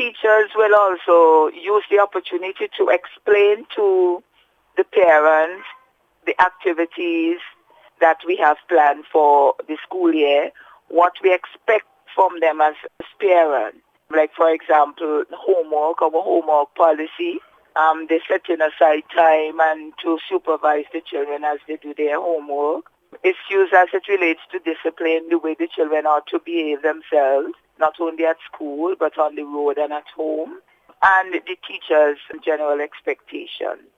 teachers will also use the opportunity to explain to the parents the activities that we have planned for the school year, what we expect from them as parents. Like, for example, homework, our homework policy. They setting aside time and to supervise the children as they do their homework. It's used as it relates to discipline, the way the children are to behave themselves, not only at school, but on the road and at home, and the teachers' general expectations.